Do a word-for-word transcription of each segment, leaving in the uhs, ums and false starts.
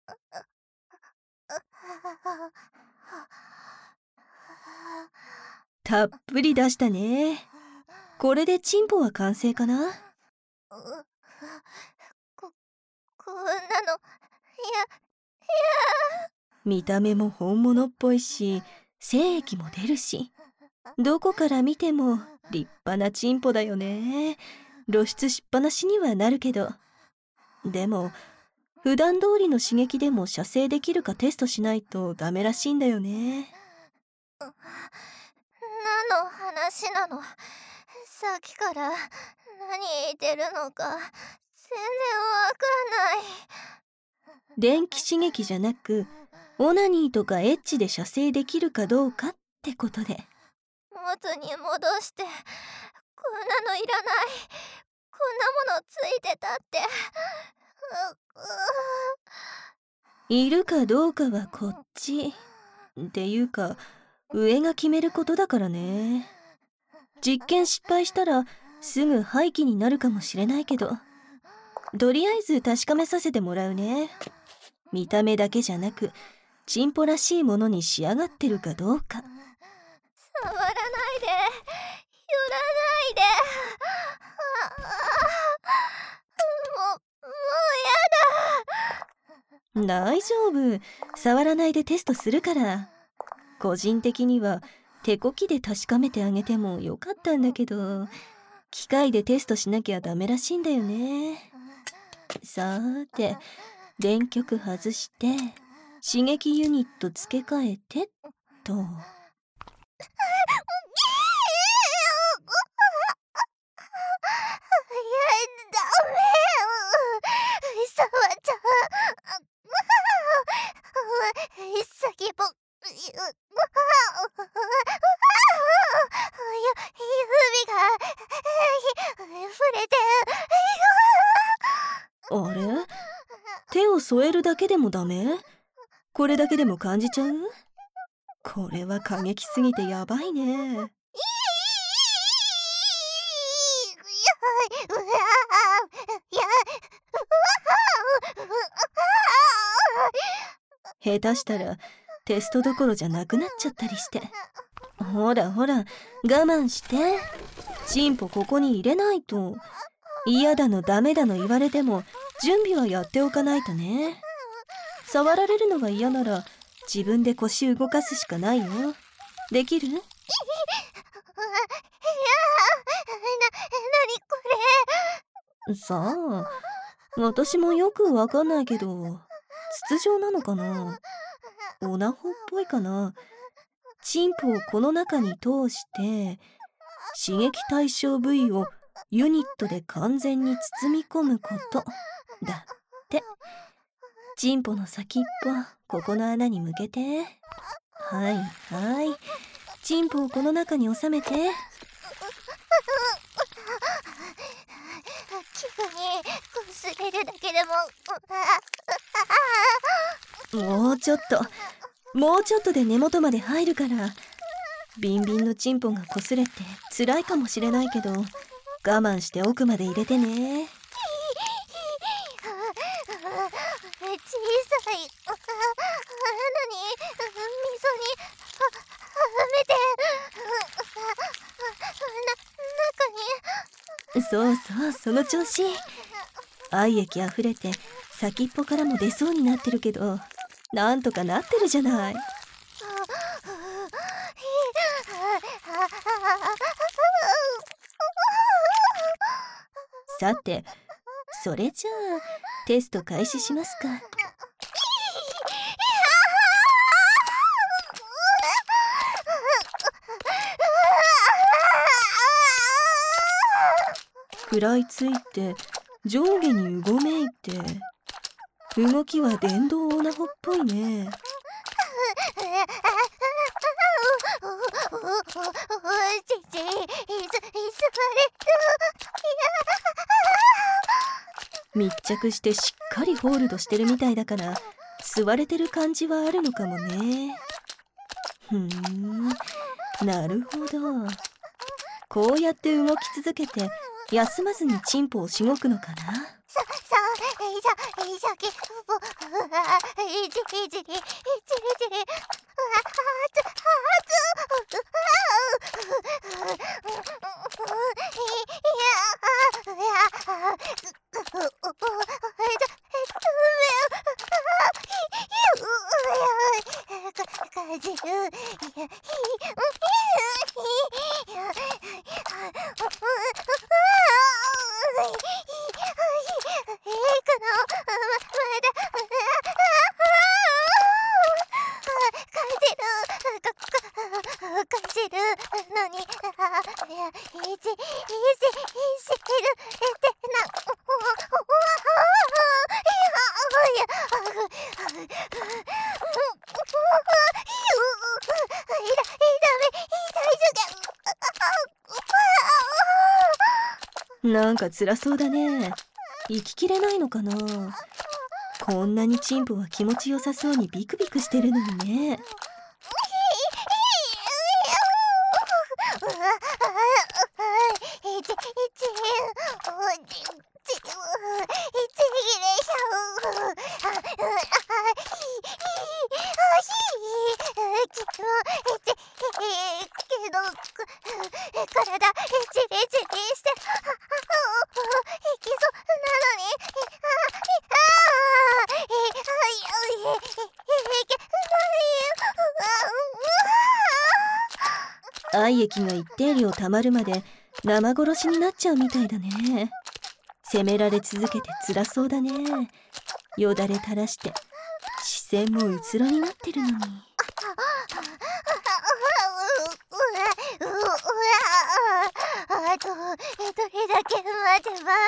たっぷり出したね。これでチンポは完成かな？ こ、こんなの、いや、いや。 見た目も本物っぽいし、精液も出るし、どこから見ても立派なチンポだよね。露出しっぱなしにはなるけど。でも、普段通りの刺激でも射精できるかテストしないとダメらしいんだよね。 何の話なの？さっきから何言ってるのか全然わかんない。 電気刺激じゃなく、オナニーとかエッチで射精できるかどうかってことで。 元に戻して。こんなのいらない。こんなものついてたって。 いるかどうかはこっち。っていうか、上が決めることだからね。実験失敗したらすぐ廃棄になるかもしれないけど、とりあえず確かめさせてもらうね。見た目だけじゃなく、チンポらしいものに仕上がってるかどうか。 触らないで。寄らないで。もう、もうやだ。 大丈夫。触らないでテストするから。個人的には手こきで確かめてあげてもよかったんだけど、機械でテストしなきゃダメらしいんだよね。さーて、電極外して刺激ユニット付け替えてっと。 やだめ。触っちゃう。先ぽ指が触れて。 あれ？手を添えるだけでもダメ？これだけでも感じちゃう？これは過激すぎてやばいね。下手したらテストどころじゃなくなっちゃったりして。ほらほら、我慢して。チンポここに入れないと。嫌だのダメだの言われても準備はやっておかないとね。触られるのが嫌なら自分で腰動かすしかないよ。できる？ いや、な、何これ。 さあ、私もよくわかんないけど、筒状なのかな？オナホっぽいかな？チンポをこの中に通して刺激対象部位をユニットで完全に包み込むことだって。チンポの先っぽここの穴に向けて。はいはい、チンポをこの中に収めて。 急にこすれるだけでももうちょっともうちょっとで根元まで入るから。ビンビンのチンポがこすれて辛いかもしれないけど、我慢して奥まで入れてね。 小さい穴に溝にはめてな中に。 そうそう、その調子。愛液あふれて先っぽからも出そうになってるけど、なんとかなってるじゃない。さて、それじゃあテスト開始しますか。食らいついて上下にうごめいて、動きは電動オナホっぽいね。密着してしっかりホールドしてるみたいだから、吸われてる感じはあるのかもね。ふーん、なるほど。こうやって動き続けて休まずにチンポをしごくのかな。 さ、さ、 いしゃきぼうわいじいじりいじりじりうわはつはつうわいやうや感じるのに、いや、いじ、いじ、いじるってな、おおいや、いや、 なんか辛そうだね。息きれないのかな。こんなにチンポは気持ちよさそうにビクビクしてるのにね。愛液が一定量たまるまで生殺しになっちゃうみたいだね。責められ続けて辛そうだね。よだれ垂らして視線もうつろになってるのに。 あとどれだけ待てば。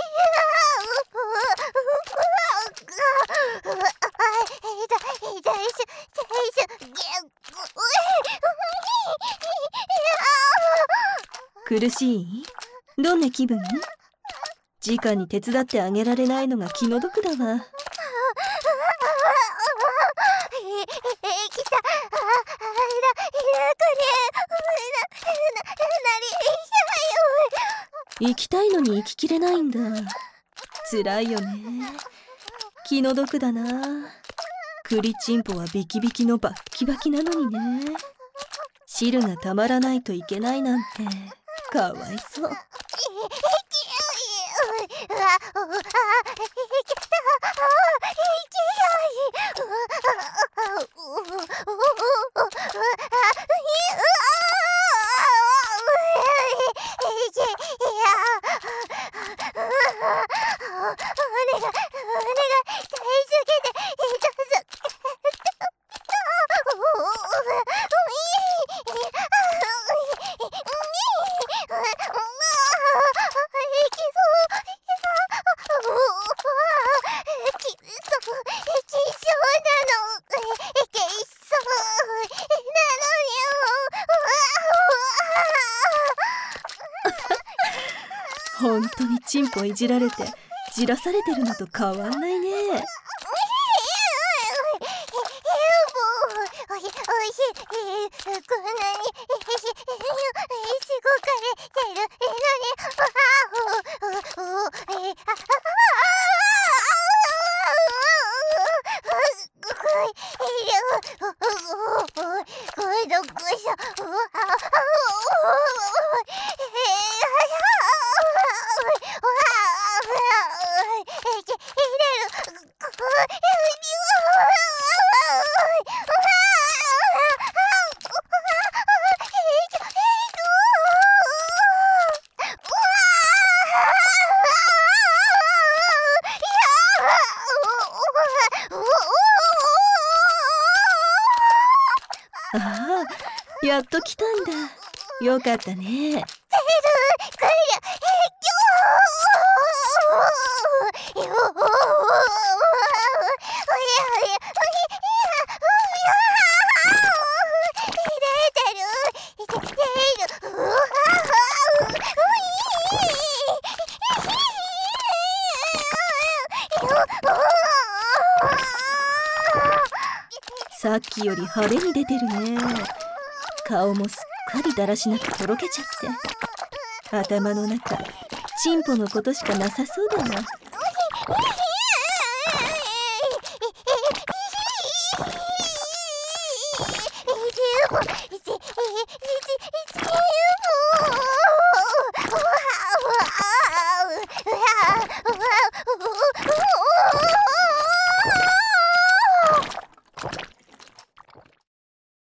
苦しい？どんな気分？直に手伝ってあげられないのが気の毒だわ。生きたいのに生ききれないんだ。辛いよね。気の毒だな。栗チンポはビキビキのバッキバキなのにね。汁がたまらないといけないなんてかわいそう。本当にチンポいじられてじらされてるのと変わんないね。ああ、やっと来たんだ。よかったね。さっきより派手に出てるね。顔もすっかりだらしなくとろけちゃって。頭の中チンポのことしかなさそうだな。 ーフォー、いち、いち、いち、ユーフォー。